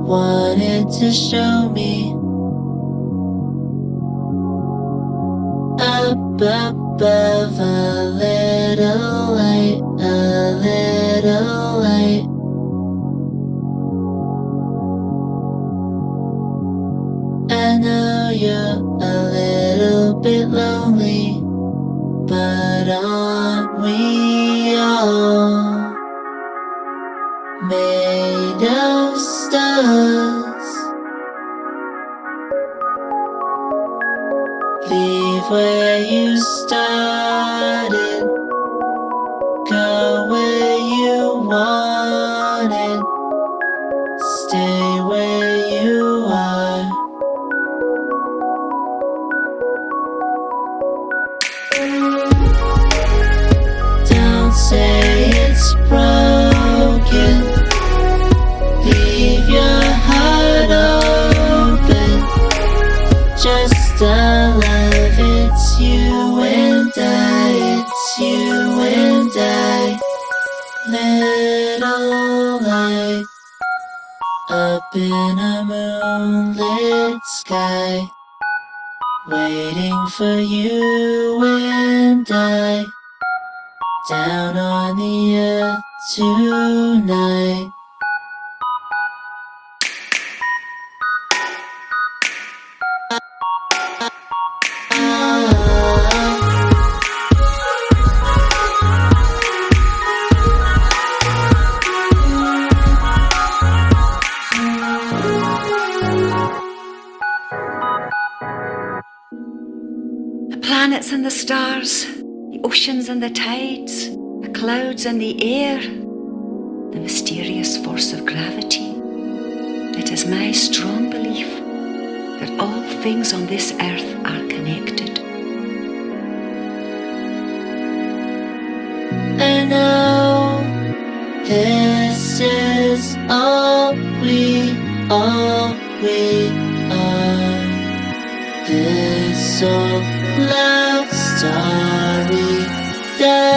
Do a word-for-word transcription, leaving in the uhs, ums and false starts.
wanted to show me. Up above, a little light, a little light. I know you're a little bit lonely, but aren't we all made of stars? Leave where you started, go where you wanted, stay where you are. Don't say it's broken, leave your heart open. Just a love, it's you and I, it's you and I. Little light up in a moonlit sky, waiting for you and I, down on the earth tonight. The planets and the stars, the oceans and the tides, the clouds and the air, the mysterious force of gravity. It is my strong belief that all things on this earth are connected. I know this is all we, all we are. This old love story.